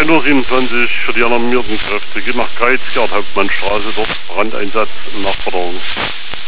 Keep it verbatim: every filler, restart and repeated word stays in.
ein Uhr siebenundzwanzig für die alarmierten Kräfte. Geht nach Greiz, Gerd-Hauptmann-Straße, dort Brandeinsatz und Nachforderung.